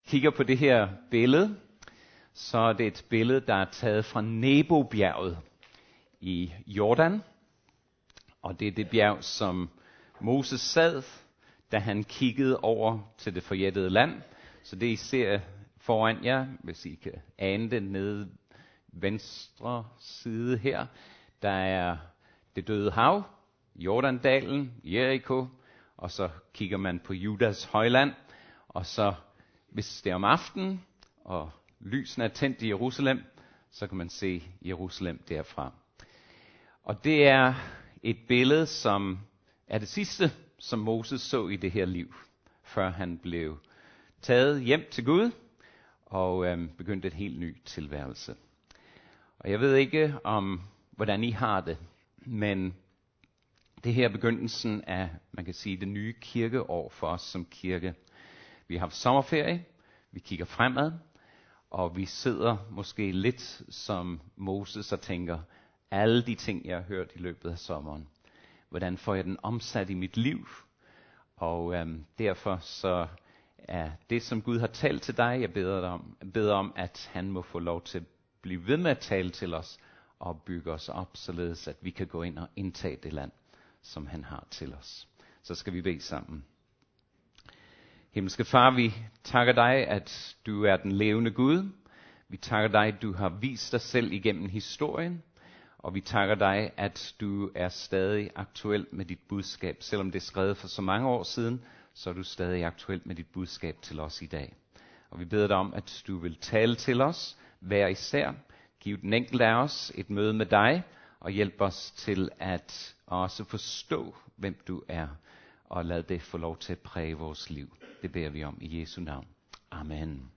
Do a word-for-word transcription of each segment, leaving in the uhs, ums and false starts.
kigger på det her billede, så er det et billede, der er taget fra Nebo-bjerget i Jordan. Og det er det bjerg, som Moses sad, da han kiggede over til det forjættede land. Så det I ser foran jer, hvis I kan ane det nede venstre side her, der er det døde hav, Jordandalen, Jericho, og så kigger man på Judas højland, og så hvis det er om aftenen, og lysene er tændt i Jerusalem, så kan man se Jerusalem derfra. Og det er et billede, som er det sidste, som Moses så i det her liv, før han blev taget hjem til Gud og øhm, begyndte et helt ny tilværelse. Og jeg ved ikke om, hvordan I har det, men det her er begyndelsen af, man kan sige, det nye kirkeår for os som kirke. Vi har haft sommerferie, vi kigger fremad, og vi sidder måske lidt som Moses og tænker, alle de ting, jeg har hørt i løbet af sommeren, hvordan får jeg den omsat i mit liv? Og øhm, derfor så er det, som Gud har talt til dig, jeg beder om, beder om, at han må få lov til at blive ved med at tale til os og bygge os op, således at vi kan gå ind og indtage det land, som han har til os. Så skal vi bede sammen. Himmelske Far, vi takker dig, at du er den levende Gud. Vi takker dig, at du har vist dig selv igennem historien. Og vi takker dig, at du er stadig aktuel med dit budskab. Selvom det er skrevet for så mange år siden, så er du stadig aktuel med dit budskab til os i dag. Og vi beder dig om, at du vil tale til os, hver især. Giv den enkelte af os et møde med dig, og hjælp os til at også forstå, hvem du er. Og lad det få lov til at præge vores liv. Det beder vi om i Jesu navn. Amen.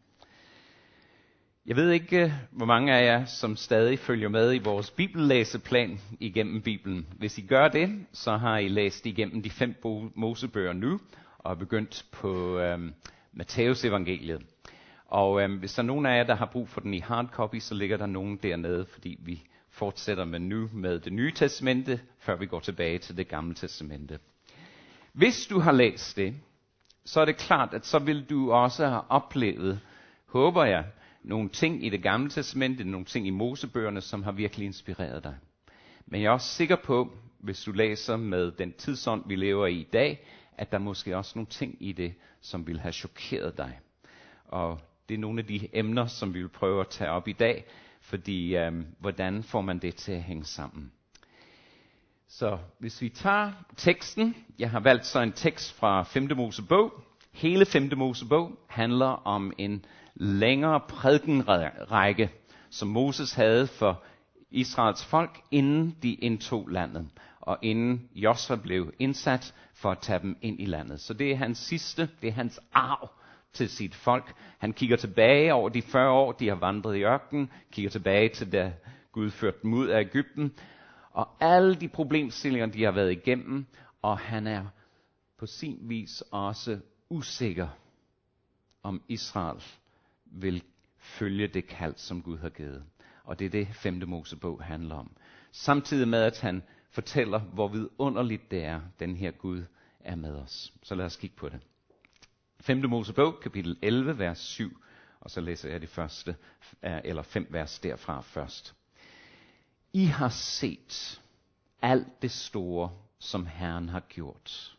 Jeg ved ikke, hvor mange af jer, som stadig følger med i vores bibellæseplan igennem Bibelen. Hvis I gør det, så har I læst igennem de fem Mosebøger nu, og er begyndt på øhm, Matteus evangeliet. Og øhm, hvis der er nogen af jer, der har brug for den i hardcopy, så ligger der nogen dernede, fordi vi fortsætter med nu med det nye testamente, før vi går tilbage til det gamle testamente. Hvis du har læst det, så er det klart, at så vil du også have oplevet, håber jeg, nogle ting i det gamle testamente, nogle ting i Mosebøgerne, som har virkelig inspireret dig. Men jeg er også sikker på, hvis du læser med den tidsånd, vi lever i i dag, at der måske også nogle ting i det, som vil have chokeret dig. Og det er nogle af de emner, som vi vil prøve at tage op i dag, fordi øhm, hvordan får man det til at hænge sammen? Så hvis vi tager teksten, jeg har valgt så en tekst fra femte Mosebog. Hele femte Mosebog handler om en længere prædikenrække, som Moses havde for Israels folk, inden de indtog landet, og inden Josva blev indsat for at tage dem ind i landet. Så det er hans sidste, det er hans arv til sit folk. Han kigger tilbage over de fyrre år, de har vandret i ørkenen, kigger tilbage til da Gud førte dem ud af Egypten, og alle de problemstillinger, de har været igennem, og han er på sin vis også usikker, om Israel vil følge det kald, som Gud har givet. Og det er det, femte Mosebog handler om. Samtidig med, at han fortæller, hvor vidunderligt det er, den her Gud er med os. Så lad os kigge på det. femte Mosebog, kapitel elleve, vers syv, og så læser jeg de første, eller fem vers derfra først. I har set alt det store, som Herren har gjort.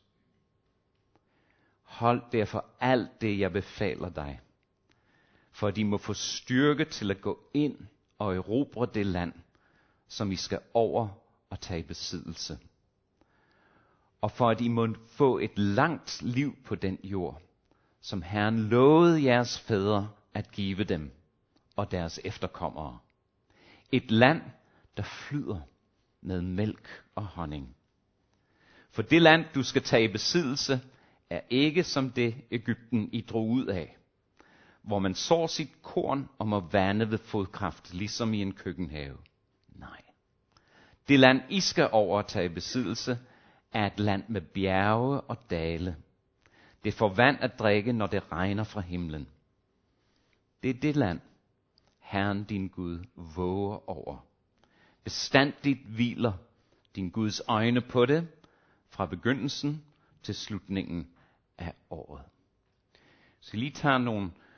Hold derfor alt det, jeg befaler dig, for de må få styrke til at gå ind og erobre det land, som I skal over og tage i besiddelse. Og for at I må få et langt liv på den jord, som Herren lovede jeres fædre at give dem og deres efterkommere. Et land, der flyder med mælk og honning. For det land, du skal tage i besiddelse, er ikke som det Egypten, I drog ud af, hvor man sår sit korn og må vande ved fodkraft, ligesom i en køkkenhave. Nej. Det land, I skal over og tage i besiddelse, er et land med bjerge og dale. Det får vand at drikke, når det regner fra himlen. Det er det land, Herren din Gud våger over. Bestandigt hviler din Guds øjne på det, fra begyndelsen til slutningen af året. Så lige tager nogle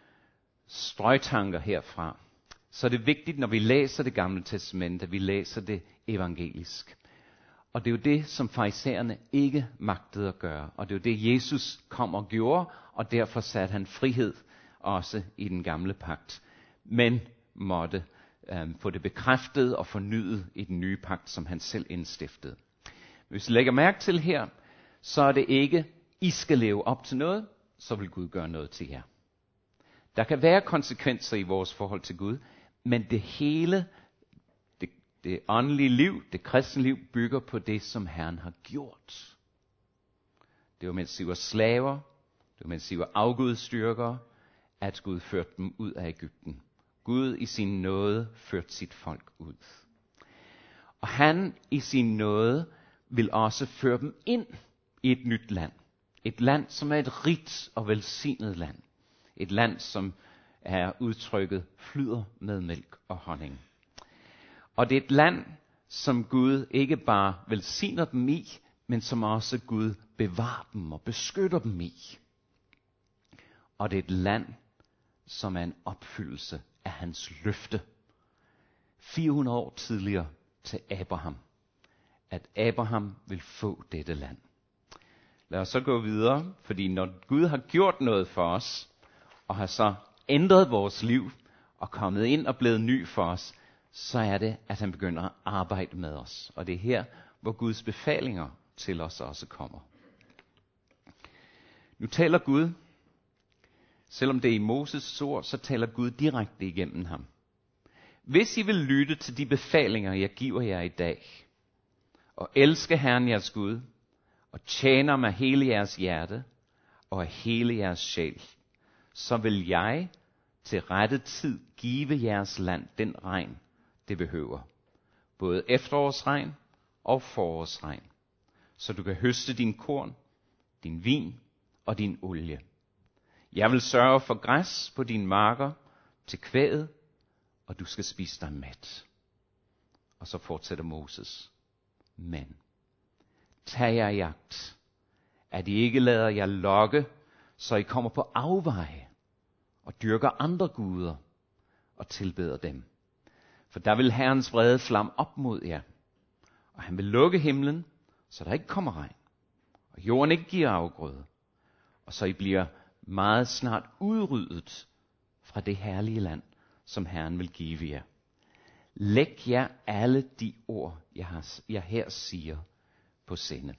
strøgtanker herfra, så er det vigtigt, når vi læser det gamle testament, at vi læser det evangelisk. Og det er jo det, som farisæerne ikke magtede at gøre. Og det er jo det, Jesus kom og gjorde, og derfor satte han frihed også i den gamle pagt. Men måtte øh, få det bekræftet og fornyet i den nye pagt, som han selv indstiftede. Hvis I lægger mærke til her, så er det ikke, I skal leve op til noget, så vil Gud gøre noget til jer. Der kan være konsekvenser i vores forhold til Gud, men det hele, det, det åndelige liv, det kristne liv, bygger på det, som Herren har gjort. Det var, mens de var slaver, det var, mens de var afgudstyrkere, at Gud førte dem ud af Egypten. Gud i sin nåde førte sit folk ud. Og han i sin nåde vil også føre dem ind i et nyt land. Et land, som er et rigt og velsignet land. Et land, som er udtrykket flyder med mælk og honning. Og det er et land, som Gud ikke bare velsigner dem i, men som også Gud bevarer dem og beskytter dem i. Og det er et land, som er en opfyldelse af hans løfte. fire hundrede år tidligere til Abraham. At Abraham vil få dette land. Lad os så gå videre, fordi når Gud har gjort noget for os, og har så ændret vores liv, og kommet ind og blevet ny for os, så er det, at han begynder at arbejde med os. Og det er her, hvor Guds befalinger til os også kommer. Nu taler Gud, selvom det er i Moses ord, så taler Gud direkte igennem ham. Hvis I vil lytte til de befalinger, jeg giver jer i dag, og elske Herren jeres Gud, og tjener med hele jeres hjerte, og af hele jeres sjæl, så vil jeg til rette tid give jeres land den regn, det behøver. Både efterårsregn og forårsregn. Så du kan høste din korn, din vin og din olie. Jeg vil sørge for græs på dine marker til kvæget, og du skal spise dig mæt. Og så fortsætter Moses. Men tag jer i agt, at I ikke lader jer lokke, så I kommer på afveje og dyrker andre guder og tilbeder dem. For der vil Herrens vrede flamme op mod jer, og han vil lukke himlen, så der ikke kommer regn, og jorden ikke giver afgrøde, og så I bliver meget snart udryddet fra det herlige land, som Herren vil give jer. Læg jer alle de ord, jeg, har, jeg her siger, på sinde.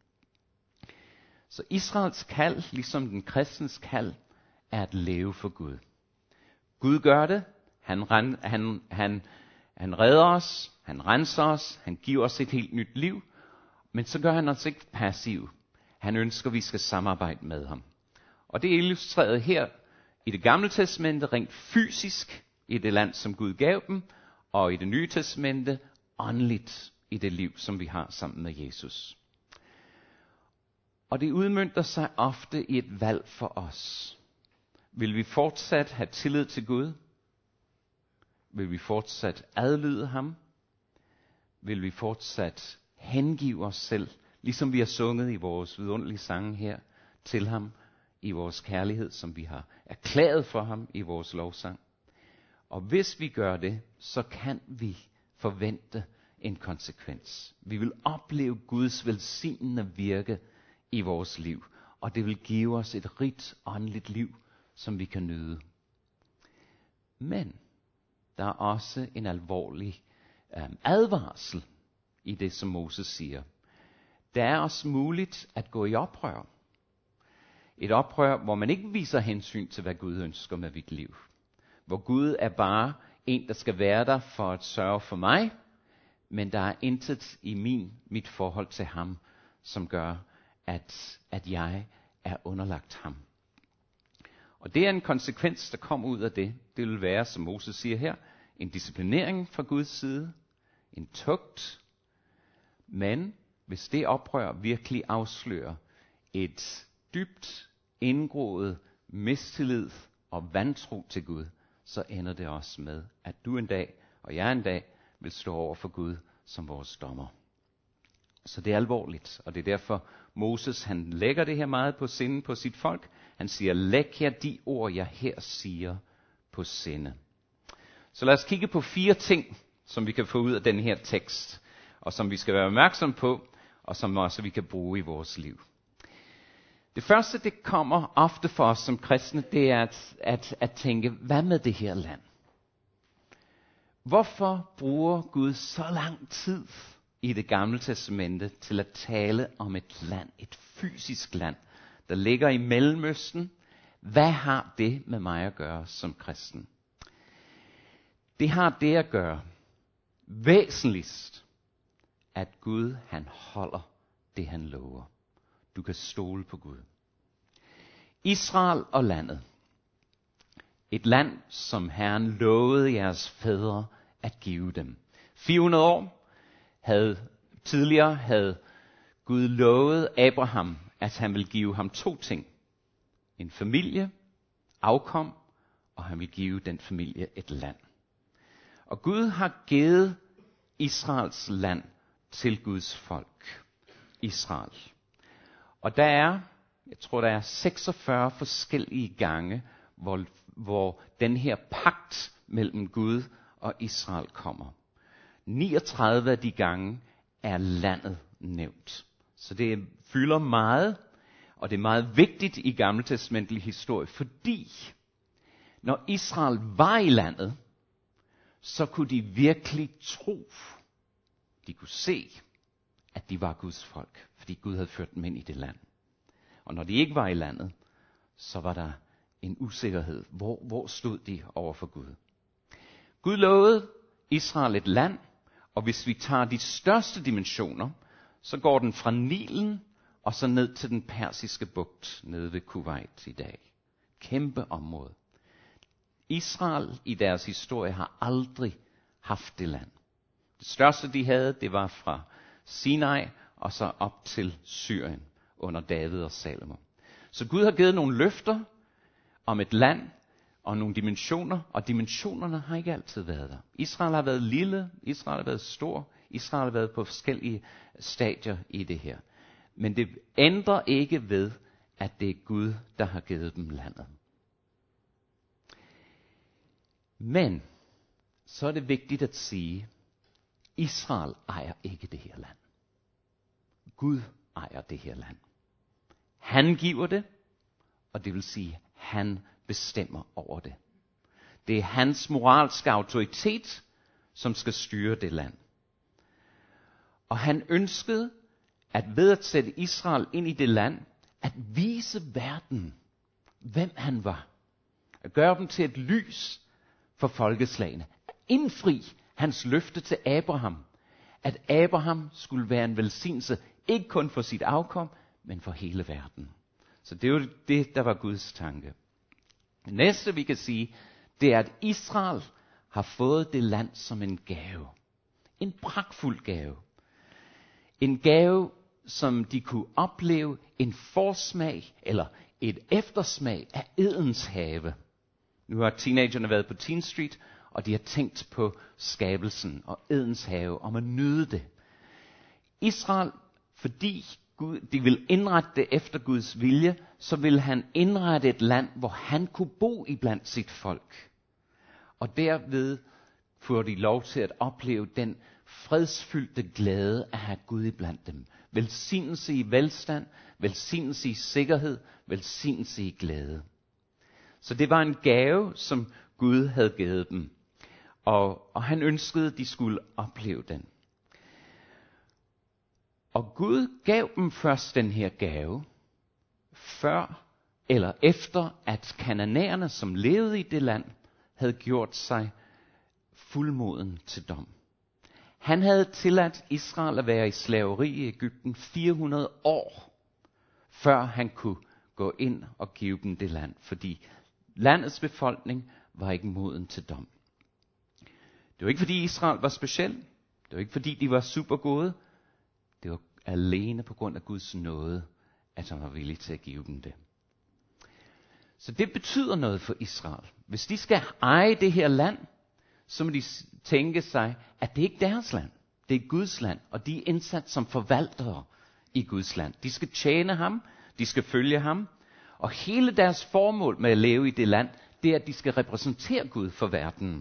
Så Israels kald, ligesom den kristens kald, er at leve for Gud. Gud gør det. Han, han, han, han redder os. Han renser os. Han giver os et helt nyt liv. Men så gør han os ikke passiv. Han ønsker, at vi skal samarbejde med ham. Og det er illustreret her i det gamle testamente rent fysisk i det land, som Gud gav dem, og i det nye testamente åndeligt i det liv, som vi har sammen med Jesus. Og det udmønter sig ofte i et valg for os. Vil vi fortsat have tillid til Gud? Vil vi fortsat adlyde ham? Vil vi fortsat hengive os selv, ligesom vi har sunget i vores vidunderlige sange her, til ham i vores kærlighed, som vi har erklæret for ham i vores lovsang? Og hvis vi gør det, så kan vi forvente en konsekvens. Vi vil opleve Guds velsignende virke i vores liv, og det vil give os et rigt åndeligt liv, som vi kan nyde. Men der er også en alvorlig um, advarsel i det, som Moses siger. Det er også muligt at gå i oprør. Et oprør, hvor man ikke viser hensyn til, hvad Gud ønsker med mit liv. Hvor Gud er bare en, der skal være der for at sørge for mig, men der er intet i min, mit forhold til ham, som gør, at, at jeg er underlagt ham. Og det er en konsekvens, der kommer ud af det. Det vil være, som Moses siger her, en disciplinering fra Guds side, en tugt. Men hvis det oprør virkelig afslører et dybt indgroet mistillid og vantro til Gud, så ender det også med, at du en dag, og jeg en dag, vil stå over for Gud som vores dommer. Så det er alvorligt, og det er derfor Moses, han lægger det her meget på sinden på sit folk. Han siger, læg jer de ord, jeg her siger, på sinde. Så lad os kigge på fire ting, som vi kan få ud af den her tekst, og som vi skal være opmærksom på, og som også vi kan bruge i vores liv. Det første, det kommer ofte for os som kristne, det er at, at, at tænke, hvad med det her land? Hvorfor bruger Gud så lang tid i det gamle testamente til at tale om et land, et fysisk land, der ligger i Mellemøsten? Hvad har det med mig at gøre som kristen? Det har det at gøre væsentligst, at Gud han holder det han lover. Du kan stole på Gud. Israel og landet. Et land, som Herren lovede jeres fædre at give dem. fire hundrede år havde, tidligere havde Gud lovet Abraham, at han ville give ham to ting. En familie, afkom, og han ville give den familie et land. Og Gud har givet Israels land til Guds folk. Israel. Og der er, jeg tror der er seksogfyrre forskellige gange, hvor, hvor den her pagt mellem Gud og Israel kommer. niogtredive af de gange er landet nævnt. Så det fylder meget, og det er meget vigtigt i gammeltestamentlig historie, fordi når Israel var i landet, så kunne de virkelig tro, de kunne se, at de var Guds folk, fordi Gud havde ført dem ind i det land. Og når de ikke var i landet, så var der en usikkerhed. Hvor, hvor stod de over for Gud? Gud lovede Israel et land, og hvis vi tager de største dimensioner, så går den fra Nilen og så ned til den persiske bugt, nede ved Kuwait i dag. Kæmpe område. Israel i deres historie har aldrig haft det land. Det største de havde, det var fra Sinai og så op til Syrien under David og Salomo. Så Gud har givet nogle løfter om et land og nogle dimensioner, og dimensionerne har ikke altid været der. Israel har været lille, Israel har været stor, Israel har været på forskellige stadier i det her. Men det ændrer ikke ved, at det er Gud, der har givet dem landet. Men så er det vigtigt at sige, Israel ejer ikke det her land. Gud ejer det her land. Han giver det, og det vil sige, han bestemmer over det. Det er hans moralske autoritet, som skal styre det land. Og han ønskede, at ved at sætte Israel ind i det land, at vise verden, hvem han var. At gøre dem til et lys for folkeslagene. At indfri hans løfte til Abraham. At Abraham skulle være en velsignelse, ikke kun for sit afkom, men for hele verden. Så det er jo det, der var Guds tanke. Det næste vi kan sige, det er, at Israel har fået det land som en gave. En pragtfuld gave. En gave, som de kunne opleve en forsmag eller et eftersmag af Edens have. Nu har teenagerne været på Teen Street, og de har tænkt på skabelsen og Edens have, om at nyde det. Israel, fordi Gud, de vil indrette det efter Guds vilje, så vil han indrette et land, hvor han kunne bo iblandt sit folk. Og derved får de lov til at opleve den fredsfyldte glæde at have Gud iblandt dem. Velsignelse i velstand, velsignelse i sikkerhed, velsignelse i glæde. Så det var en gave, som Gud havde givet dem. Og, og han ønskede, at de skulle opleve den. Og Gud gav dem først den her gave, før eller efter, at kananæerne, som levede i det land, havde gjort sig fuldmoden til dom. Han havde tilladt Israel at være i slaveri i Egypten fire hundrede år, før han kunne gå ind og give dem det land, fordi landets befolkning var ikke moden til dom. Det var ikke fordi Israel var speciel, det var ikke fordi de var super gode, det var alene på grund af Guds nåde, at han var villig til at give dem det. Så det betyder noget for Israel. Hvis de skal eje det her land, så må de tænke sig, at det ikke er deres land. Det er Guds land, og de er indsat som forvaltere i Guds land. De skal tjene ham, de skal følge ham, og hele deres formål med at leve i det land, det er, at de skal repræsentere Gud for verden.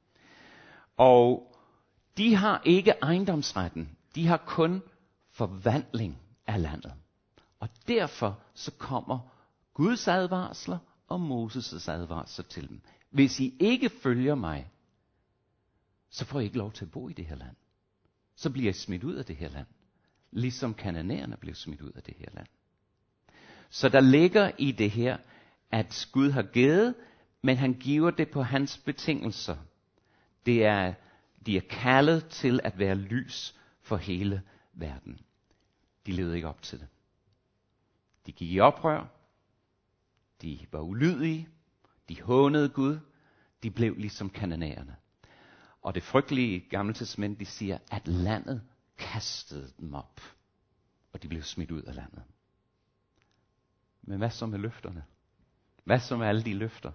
Og de har ikke ejendomsretten. De har kun forvandling af landet. Og derfor så kommer Guds advarsler og Moses' advarsler til dem. Hvis I ikke følger mig, så får I ikke lov til at bo i det her land. Så bliver I smidt ud af det her land. Ligesom kananæerne blev smidt ud af det her land. Så der ligger i det her, at Gud har givet, men han giver det på hans betingelser. Det er, de er kaldet til at være lys for hele verden. De levede ikke op til det. De gik i oprør. De var ulydige. De hånede Gud. De blev ligesom kananæerne. Og det frygtelige i Gamle Testament, de siger, at landet kastede dem op. Og de blev smidt ud af landet. Men hvad så med løfterne? Hvad så med alle de løfter?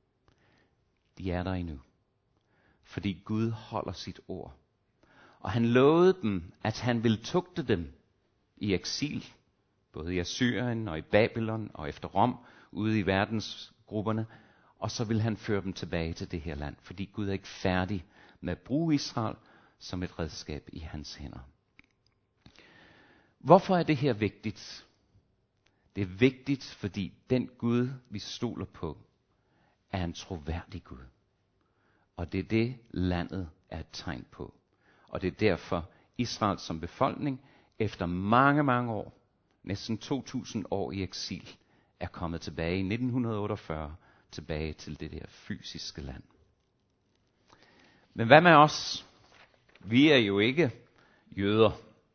De er der endnu. Fordi Gud holder sit ord. Og han lovede dem, at han ville tugte dem i eksil. Både i Assyrien og i Babylon og efter Rom, ude i verdensgrupperne. Og så vil han føre dem tilbage til det her land. Fordi Gud er ikke færdig med at bruge Israel som et redskab i hans hænder. Hvorfor er det her vigtigt? Det er vigtigt, fordi den Gud, vi stoler på, er en troværdig Gud. Og det er det, landet er et tegn på. Og det er derfor, Israel som befolkning, efter mange, mange år, næsten to tusind år i eksil, er kommet tilbage i nitten otteogfyrre, tilbage til det der fysiske land. Men hvad med os? Vi er jo ikke jøder.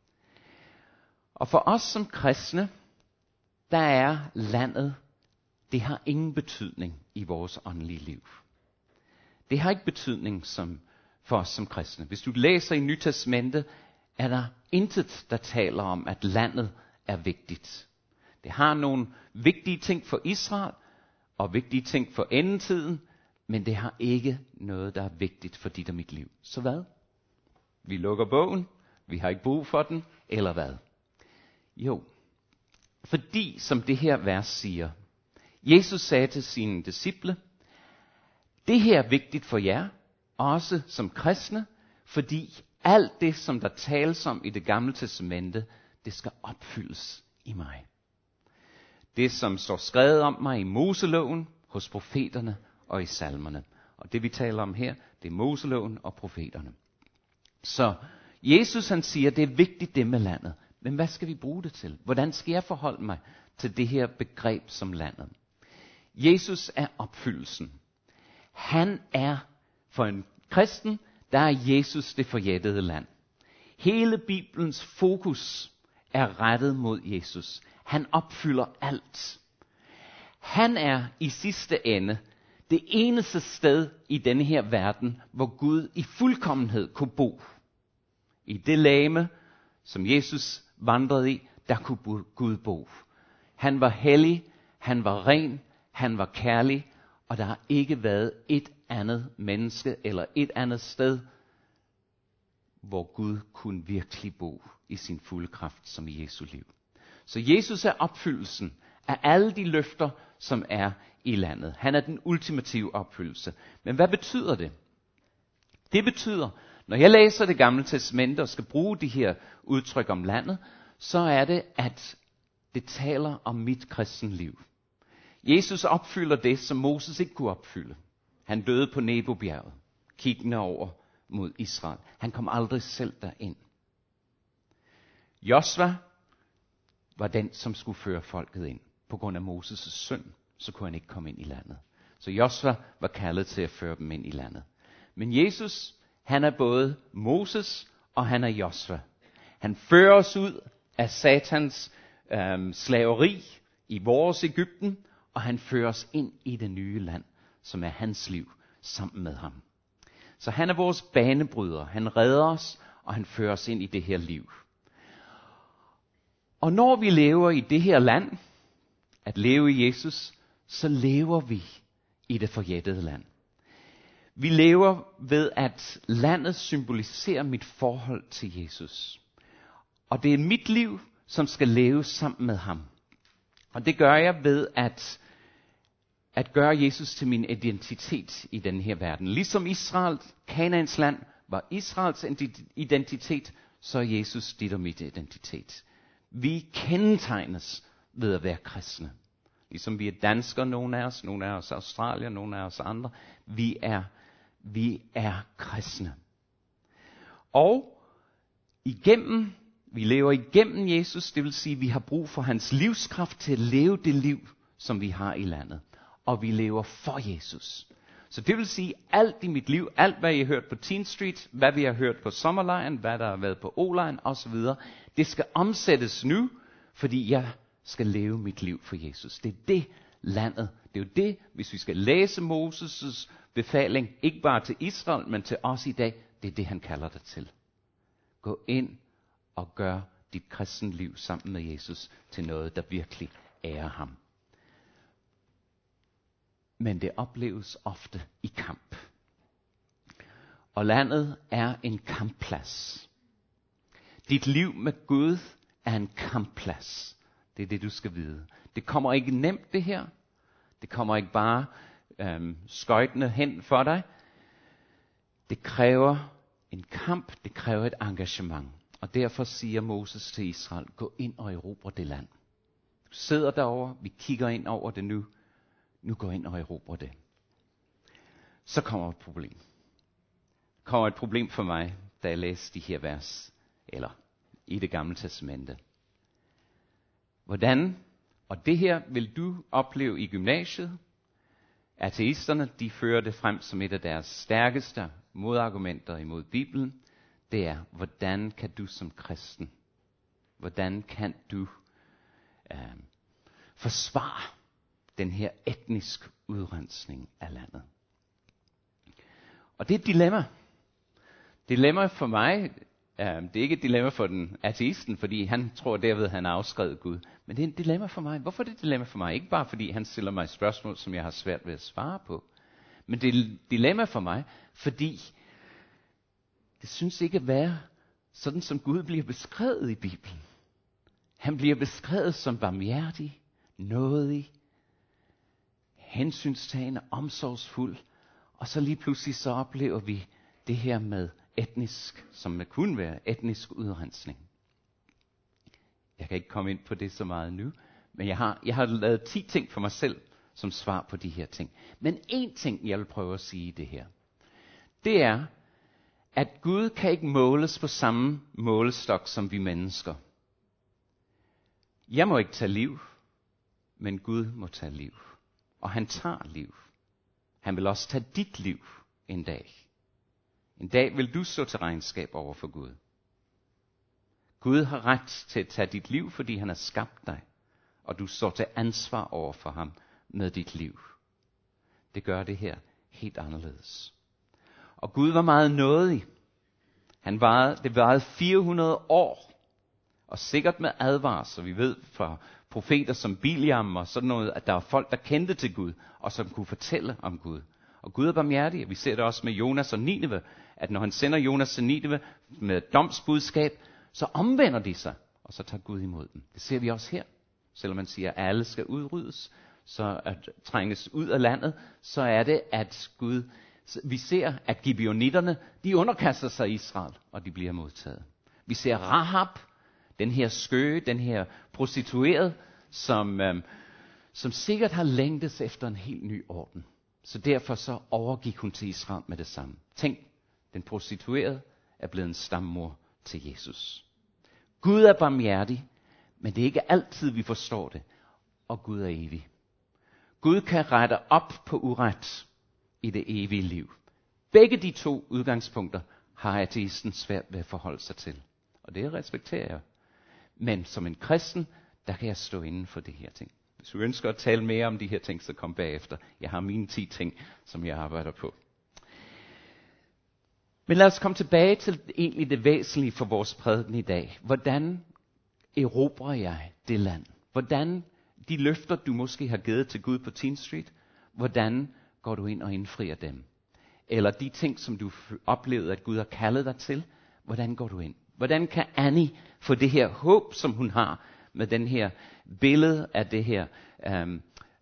Og for os som kristne, der er landet, det har ingen betydning i vores åndelige liv. Det har ikke betydning som, for os som kristne. Hvis du læser i Nye Testamentet, er der intet, der taler om, at landet er vigtigt. Det har nogle vigtige ting for Israel, og vigtige ting for endetiden, men det har ikke noget, der er vigtigt for dit og mit liv. Så hvad? Vi lukker bogen, vi har ikke brug for den, eller hvad? Jo, fordi, som det her vers siger, Jesus sagde til sine disciple, det her er vigtigt for jer, også som kristne, fordi alt det, som der tales om i det gamle testamente, det skal opfyldes i mig. Det, som står skrevet om mig i Moseloven, hos profeterne og i salmerne. Og det, vi taler om her, det er Moseloven og profeterne. Så Jesus, han siger, det er vigtigt det med landet. Men hvad skal vi bruge det til? Hvordan skal jeg forholde mig til det her begreb som landet? Jesus er opfyldelsen. Han er, for en kristen, der er Jesus det forjættede land. Hele Bibelens fokus er rettet mod Jesus. Han opfylder alt. Han er i sidste ende det eneste sted i denne her verden, hvor Gud i fuldkommenhed kunne bo. I det legeme, som Jesus vandrede i, der kunne Gud bo. Han var hellig, han var ren, han var kærlig, og der har ikke været et andet menneske eller et andet sted, hvor Gud kunne virkelig bo i sin fulde kraft som i Jesu liv. Så Jesus er opfyldelsen af alle de løfter, som er i landet. Han er den ultimative opfyldelse. Men hvad betyder det? Det betyder, når jeg læser det gamle testamente og skal bruge de her udtryk om landet, så er det, at det taler om mit kristenliv. Jesus opfylder det, som Moses ikke kunne opfylde. Han døde på Nebobjerget, kiggende over mod Israel. Han kom aldrig selv derind. Josva var den, som skulle føre folket ind. På grund af Moses' synd, så kunne han ikke komme ind i landet. Så Josva var kaldet til at føre dem ind i landet. Men Jesus, han er både Moses og han er Josva. Han fører os ud af Satans øhm, slaveri i vores Egypten, og han fører os ind i det nye land, som er hans liv, sammen med ham. Så han er vores banebryder. Han redder os, og han fører os ind i det her liv. Og når vi lever i det her land, at leve i Jesus, så lever vi i det forjættede land. Vi lever ved, at landet symboliserer mit forhold til Jesus. Og det er mit liv, som skal leve sammen med ham. Og det gør jeg ved, at at gøre Jesus til min identitet i den her verden. Ligesom Israel, Kanaans land, var Israels identitet, så er Jesus dit og mit identitet. Vi kendetegnes ved at være kristne. Ligesom vi er danskere, nogle af os, nogle af os australier, nogle af os andre. Vi er, vi er kristne. Og igennem, vi lever igennem Jesus, det vil sige, at vi har brug for hans livskraft til at leve det liv, som vi har i landet. Og vi lever for Jesus. Så det vil sige, alt i mit liv, alt hvad I har hørt på Teen Street, hvad vi har hørt på sommerlejren, hvad der har været på O-lejren osv., det skal omsættes nu, fordi jeg skal leve mit liv for Jesus. Det er det landet. Det er jo det, hvis vi skal læse Moses' befaling, ikke bare til Israel, men til os i dag, det er det, han kalder dig til. Gå ind og gør dit kristenliv sammen med Jesus til noget, der virkelig ærer ham. Men det opleves ofte i kamp. Og landet er en kampplads. Dit liv med Gud er en kampplads. Det er det, du skal vide. Det kommer ikke nemt, det her. Det kommer ikke bare øhm, skøjtende hen for dig. Det kræver en kamp, det kræver et engagement. Og derfor siger Moses til Israel, gå ind og erobre det land. Du sidder derovre, vi kigger ind over det nu. Nu gå ind og erobre det. Så kommer et problem. Der kommer et problem for mig, da jeg læste de her vers, eller i det gamle testamente. Hvordan, og det her vil du opleve i gymnasiet, ateisterne, de fører det frem som et af deres stærkeste modargumenter imod Bibelen, det er, hvordan kan du som kristen, hvordan kan du øh, forsvare den her etnisk udrensning af landet. Og det er et dilemma. Dilemma for mig, øh, det er ikke et dilemma for den ateisten, fordi han tror derved, han har afskrevet Gud. Men det er et dilemma for mig. Hvorfor er det et dilemma for mig? Ikke bare fordi han stiller mig spørgsmål, som jeg har svært ved at svare på. Men det er et dilemma for mig, fordi det synes ikke at være sådan, som Gud bliver beskrevet i Bibelen. Han bliver beskrevet som barmhjertig, nådig, hensynstagende, omsorgsfuld. Og så lige pludselig så oplever vi det her med etnisk, som det kunne være etnisk udrensning. Jeg kan ikke komme ind på det så meget nu, men jeg har, jeg har lavet ti ting for mig selv som svar på de her ting. Men en ting, jeg vil prøve at sige i det her, det er, at Gud kan ikke måles på samme målestok som vi mennesker. Jeg må ikke tage liv, men Gud må tage liv. Og han tager liv. Han vil også tage dit liv en dag. En dag vil du stå til regnskab over for Gud. Gud har ret til at tage dit liv, fordi han har skabt dig. Og du står til ansvar over for ham med dit liv. Det gør det her helt anderledes. Og Gud var meget nådig. Han varede, det varede fire hundrede år. Og sikkert med advarsler. Vi ved fra profeter som Biliam og sådan noget, at der var folk, der kendte til Gud, og som kunne fortælle om Gud. Og Gud er barmhjertig. Vi ser det også med Jonas og Nineve, at når han sender Jonas til Nineve med domsbudskab, så omvender de sig, og så tager Gud imod dem. Det ser vi også her. Selvom man siger, at alle skal udryddes, så at trænges ud af landet, så er det, at Gud, vi ser, at gibeonitterne, de underkaster sig Israel, og de bliver modtaget. Vi ser Rahab, den her skøge, den her prostituerede, som, øhm, som sikkert har længtes efter en helt ny orden. Så derfor så overgik hun til Israel med det samme. Tænk, den prostituerede er blevet en stammor til Jesus. Gud er barmhjertig, men det er ikke altid, vi forstår det. Og Gud er evig. Gud kan rette op på uret i det evige liv. Begge de to udgangspunkter har ateisten svært ved at forholde sig til. Og det respekterer jeg. Men som en kristen, der kan jeg stå inden for det her ting. Hvis du ønsker at tale mere om de her ting, så kom bagefter. Jeg har mine ti ting, som jeg arbejder på. Men lad os komme tilbage til egentlig det væsentlige for vores prædiken i dag. Hvordan erobrer jeg det land? Hvordan de løfter, du måske har givet til Gud på Teen Street, hvordan går du ind og indfrier dem? Eller de ting, som du oplevede, at Gud har kaldet dig til, hvordan går du ind? Hvordan kan Annie få det her håb, som hun har, med den her billede af det her, um,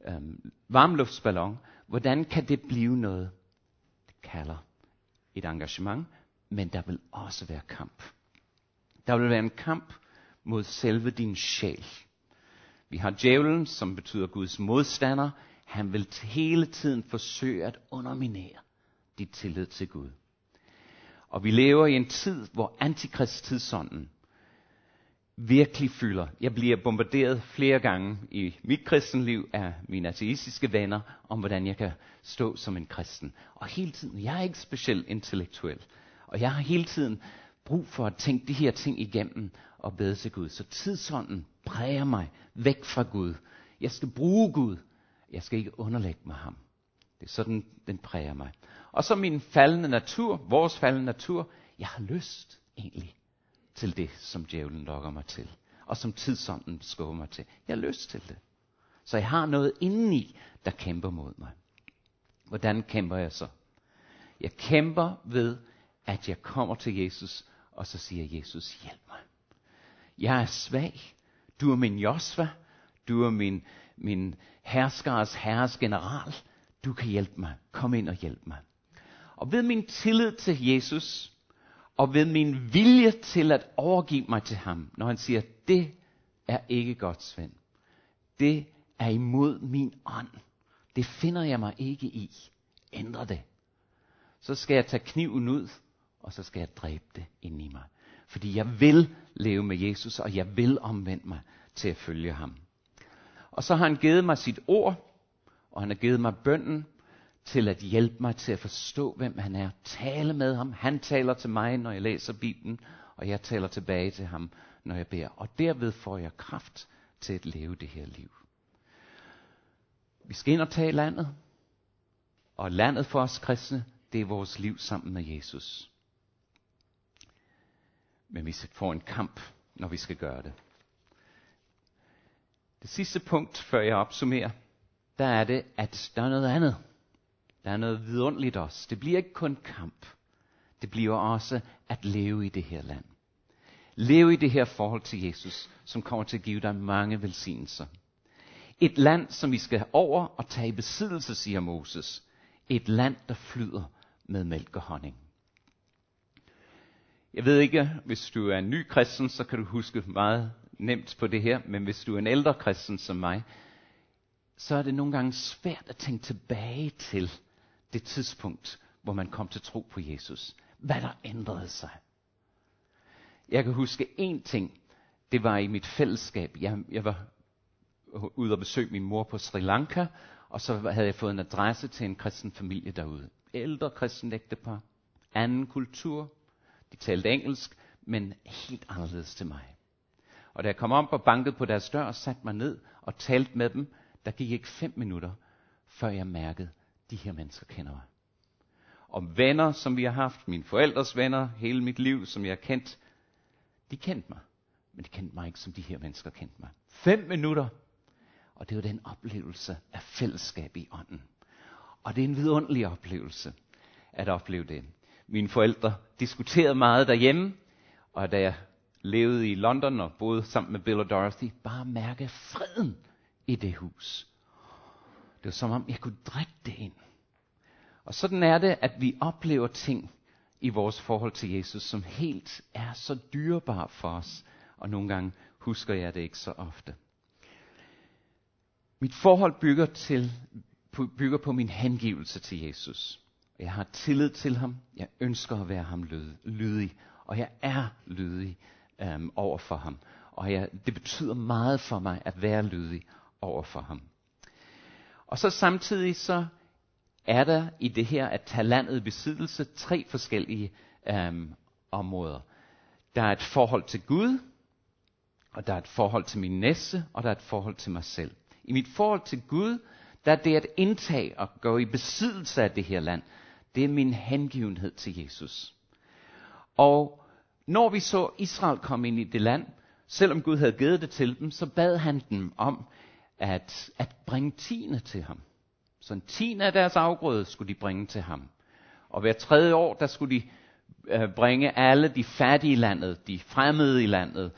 øhm, varmluftsballon, hvordan kan det blive noget? Det kalder et engagement, men der vil også være kamp. Der vil være en kamp mod selve din sjæl. Vi har djævlen, som betyder Guds modstander. Han vil hele tiden forsøge at underminere dit tillid til Gud. Og vi lever i en tid, hvor antikrist-tidsånden virkelig fylder. Jeg bliver bombarderet flere gange i mit kristenliv af mine ateistiske venner, om hvordan jeg kan stå som en kristen. Og hele tiden, jeg er ikke specielt intellektuel. Og jeg har hele tiden brug for at tænke de her ting igennem og bede til Gud. Så tidsånden præger mig væk fra Gud. Jeg skal bruge Gud. Jeg skal ikke underlægge mig ham. Det er sådan, den præger mig. Og så min faldende natur, vores faldende natur, jeg har lyst egentlig til det, som djævlen lokker mig til. Og som tidsånden skubber mig til. Jeg har lyst til det. Så jeg har noget indeni, der kæmper mod mig. Hvordan kæmper jeg så? Jeg kæmper ved, at jeg kommer til Jesus, og så siger Jesus, hjælp mig. Jeg er svag. Du er min Josva. Du er min, min herskers herres general. Du kan hjælpe mig. Kom ind og hjælp mig. Og ved min tillid til Jesus, og ved min vilje til at overgive mig til ham, når han siger, det er ikke godt, Svend. Det er imod min ånd. Det finder jeg mig ikke i. Ændre det. Så skal jeg tage kniven ud, og så skal jeg dræbe det ind i mig. Fordi jeg vil leve med Jesus, og jeg vil omvende mig til at følge ham. Og så har han givet mig sit ord, og han har givet mig bønnen til at hjælpe mig til at forstå, hvem han er. Tale med ham. Han taler til mig, når jeg læser Bibelen, og jeg taler tilbage til ham, når jeg beder. Og derved får jeg kraft til at leve det her liv. Vi skal ind og tage landet, og landet for os kristne, det er vores liv sammen med Jesus. Men vi får en kamp, når vi skal gøre det. Det sidste punkt, før jeg opsummerer, der er det, at der er noget andet. Der er noget vidunderligt også. Det bliver ikke kun kamp. Det bliver også at leve i det her land. Leve i det her forhold til Jesus, som kommer til at give dig mange velsignelser. Et land, som vi skal over og tage i besiddelse, siger Moses. Et land, der flyder med mælk og honning. Jeg ved ikke, hvis du er en ny kristen, så kan du huske meget nemt på det her. Men hvis du er en ældre kristen som mig, så er det nogle gange svært at tænke tilbage til det tidspunkt, hvor man kom til tro på Jesus. Hvad der ændrede sig. Jeg kan huske én ting. Det var i mit fællesskab. Jeg, jeg var ude og besøge min mor på Sri Lanka, og så havde jeg fået en adresse til en kristen familie derude. Ældre kristen ægtepar. Anden kultur. De talte engelsk, men helt anderledes til mig. Og da jeg kom op og bankede på deres dør og satte mig ned og talte med dem, der gik ikke fem minutter, før jeg mærkede, de her mennesker kender mig. Og venner, som vi har haft, mine forældres venner, hele mit liv, som jeg har kendt, de kendte mig. Men de kendte mig ikke, som de her mennesker kendte mig. Fem minutter. Og det var den oplevelse af fællesskab i ånden. Og det er en vidunderlig oplevelse at opleve det. Mine forældre diskuterede meget derhjemme, og da jeg levede i London og boede sammen med Bill og Dorothy, bare mærke freden i det hus. Det var som om, jeg kunne drikke det ind. Og sådan er det, at vi oplever ting i vores forhold til Jesus, som helt er så dyrebare for os. Og nogle gange husker jeg det ikke så ofte. Mit forhold bygger, til, bygger på min hengivelse til Jesus. Jeg har tillid til ham. Jeg ønsker at være ham lydig. Og jeg er lydig øhm, over for ham. Og jeg, det betyder meget for mig at være lydig over for ham. Og så samtidig så er der i det her at tage landet i besiddelse tre forskellige øhm, områder. Der er et forhold til Gud, og der er et forhold til min næste, og der er et forhold til mig selv. I mit forhold til Gud, der er det at indtage og gå i besiddelse af det her land. Det er min hengivenhed til Jesus. Og når vi så Israel komme ind i det land, selvom Gud havde givet det til dem, så bad han dem om at, at bringe tiende til ham. Så en tiende af deres afgrøde skulle de bringe til ham. Og hver tredje år, der skulle de øh, bringe alle de fattige i landet, de fremmede i landet,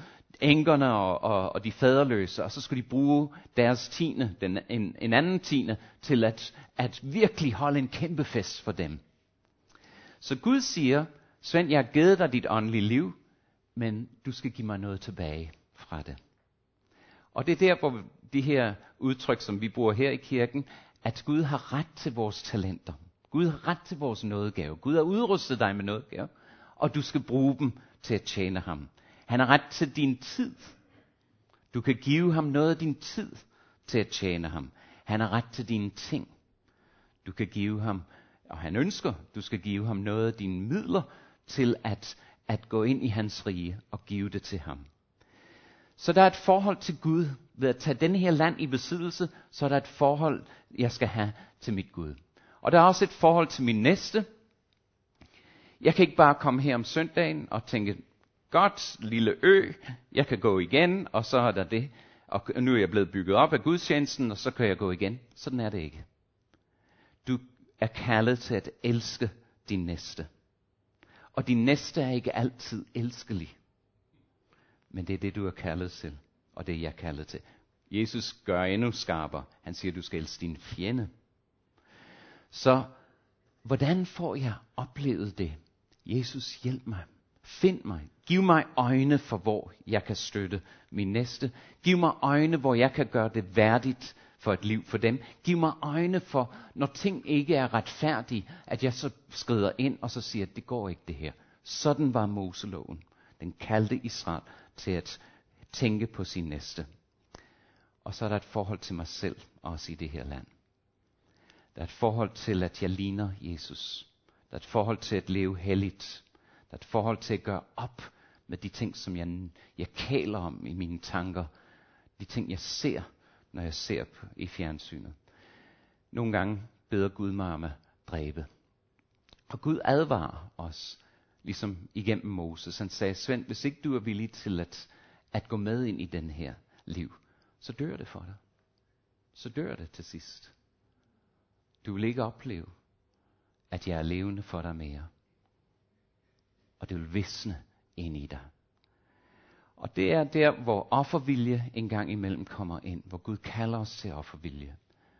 enkerne og, og, og de faderløse, og så skulle de bruge deres tiende, den, en, en anden tiende, til at, at virkelig holde en kæmpe fest for dem. Så Gud siger, Svend, jeg har givet dig dit åndelige liv, men du skal give mig noget tilbage fra det. Og det er der, hvor de her udtryk, som vi bruger her i kirken, at Gud har ret til vores talenter. Gud har ret til vores nådegave. Gud har udrustet dig med nådegave, og du skal bruge dem til at tjene ham. Han har ret til din tid. Du kan give ham noget af din tid til at tjene ham. Han har ret til dine ting. Du kan give ham, og han ønsker, du skal give ham noget af dine midler til at, at gå ind i hans rige og give det til ham. Så der er et forhold til Gud. Ved at tage denne her land i besiddelse, så er der et forhold, jeg skal have til mit Gud. Og der er også et forhold til min næste. Jeg kan ikke bare komme her om søndagen og tænke, godt, lille ø, jeg kan gå igen, og så er der det. Og nu er jeg blevet bygget op af gudstjenesten, og så kan jeg gå igen. Sådan er det ikke. Du er kaldet til at elske din næste. Og din næste er ikke altid elskelig. Men det er det, du er kaldet til, og det er jeg kaldet til. Jesus gør endnu skarpere. Han siger, du skal elske din fjende. Så hvordan får jeg oplevet det? Jesus, hjælp mig. Find mig. Giv mig øjne for, hvor jeg kan støtte min næste. Giv mig øjne, hvor jeg kan gøre det værdigt for et liv for dem. Giv mig øjne for, når ting ikke er retfærdige, at jeg så skrider ind og så siger, at det går ikke det her. Sådan var Moseloven. Den kaldte Israel til at tænke på sin næste. Og så er der et forhold til mig selv også i det her land. Der er et forhold til, at jeg ligner Jesus. Der er et forhold til at leve helligt. Der er et forhold til at gøre op med de ting, som jeg, jeg kæler om i mine tanker. De ting, jeg ser, når jeg ser på, i fjernsynet. Nogle gange beder Gud mig om at dræbe. Og Gud advarer os, ligesom igennem Moses. Han sagde, Svend, hvis ikke du er villig til at, at gå med ind i den her liv, så dør det for dig. Så dør det til sidst. Du vil ikke opleve, at jeg er levende for dig mere. Og det vil visne ind i dig. Og det er der, hvor offervilje en gang imellem kommer ind. Hvor Gud kalder os til offervilje.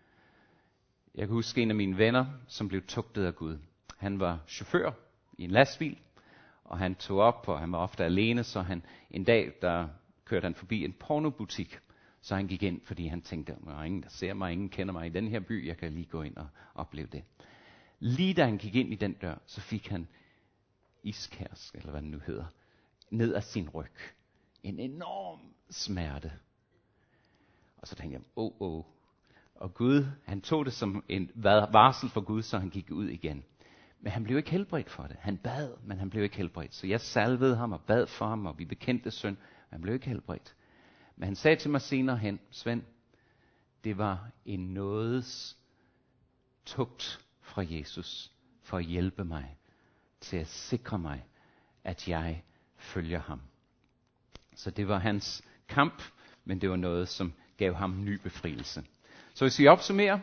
Jeg kan huske en af mine venner, som blev tugtet af Gud. Han var chauffør i en lastbil. Og han tog op, og han var ofte alene. Så han, en dag, der kørte han forbi en pornobutik. Så han gik ind, fordi han tænkte, der er ingen, der ser mig, ingen kender mig i den her by. Jeg kan lige gå ind og opleve det. Lige da han gik ind i den dør, så fik han iskærsk, eller hvad det nu hedder, ned af sin ryg. En enorm smerte. Og så tænkte jeg, åh, oh, åh. Oh. Og Gud, han tog det som en varsel for Gud, så han gik ud igen. Men han blev ikke helbredt for det. Han bad, men han blev ikke helbredt. Så jeg salvede ham og bad for ham, og vi bekendte synd. Han blev ikke helbredt. Men han sagde til mig senere hen, Svend, det var en nådes tugt fra Jesus for at hjælpe mig til at sikre mig, at jeg følger ham. Så det var hans kamp, men det var noget, som gav ham ny befrielse. Så hvis vi opsummerer,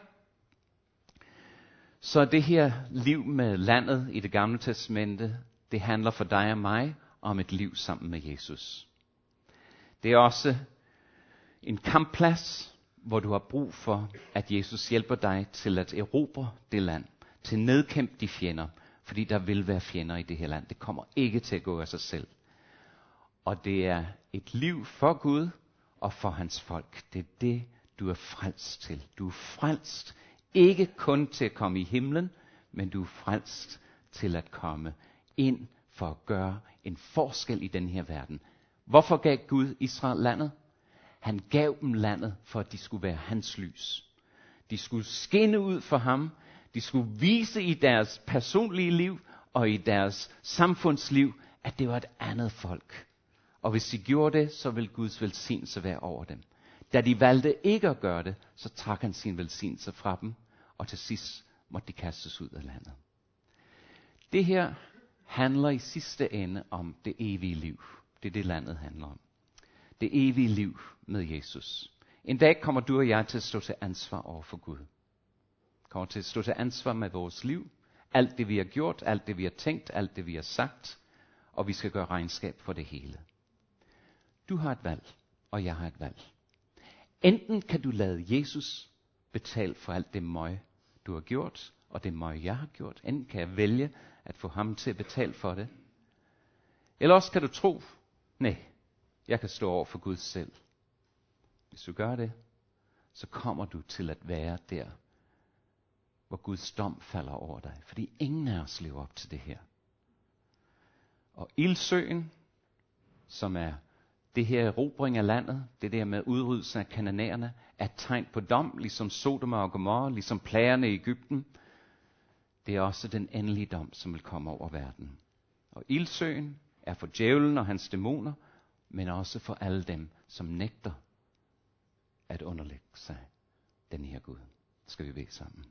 så det her liv med landet i det gamle testamente, det handler for dig og mig om et liv sammen med Jesus. Det er også en kampplads, hvor du har brug for, at Jesus hjælper dig til at erobre det land, til at nedkæmpe de fjender, fordi der vil være fjender i det her land. Det kommer ikke til at gå af sig selv. Og det er et liv for Gud og for hans folk. Det er det, du er frelst til. Du er frelst ikke kun til at komme i himlen, men du er frelst til at komme ind for at gøre en forskel i den her verden. Hvorfor gav Gud Israel landet? Han gav dem landet, for at de skulle være hans lys. De skulle skinne ud for ham. De skulle vise i deres personlige liv og i deres samfundsliv, at det var et andet folk. Og hvis de gjorde det, så ville Guds velsignelse være over dem. Da de valgte ikke at gøre det, så trak han sin velsignelse fra dem, og til sidst måtte de kastes ud af landet. Det her handler i sidste ende om det evige liv. Det er det, landet handler om. Det evige liv med Jesus. En dag kommer du og jeg til at stå til ansvar over for Gud. Kommer til at stå til ansvar med vores liv. Alt det vi har gjort, alt det vi har tænkt, alt det vi har sagt. Og vi skal gøre regnskab for det hele. Du har et valg, og jeg har et valg. Enten kan du lade Jesus betale for alt det møg, du har gjort, og det møg, jeg har gjort. Enten kan jeg vælge at få ham til at betale for det. Eller også kan du tro, nej, jeg kan stå over for Gud selv. Hvis du gør det, så kommer du til at være der, hvor Guds dom falder over dig. Fordi ingen af os lever op til det her. Og ildsøen, som er det her erobring af landet, det der med udryddelsen af kananæerne, er et tegn på dom, ligesom Sodoma og Gomorra, ligesom plagerne i Egypten. Det er også den endelige dom, som vil komme over verden. Og ildsøen er for djævlen og hans dæmoner, men også for alle dem, som nægter at underlægge sig den her Gud. Skal vi bede sammen.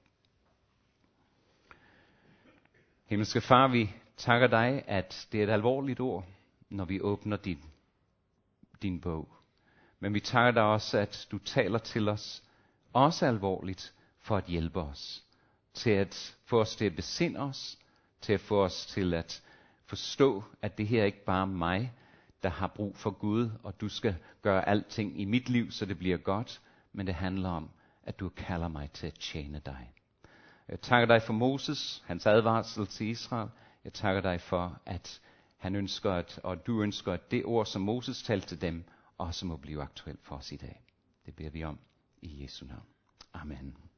Himmelske Far, vi takker dig, at det er et alvorligt ord, når vi åbner din, din bog. Men vi takker dig også, at du taler til os, også alvorligt, for at hjælpe os. Til at få os til at besinde os, til at få os til at forstå, at det her ikke bare er mig, der har brug for Gud, og du skal gøre alting i mit liv, så det bliver godt, men det handler om, at du kalder mig til at tjene dig. Jeg takker dig for Moses, hans advarsel til Israel. Jeg takker dig for, at han ønsker, at, og du ønsker, at det ord, som Moses talte til dem, også må blive aktuelt for os i dag. Det beder vi om i Jesu navn. Amen.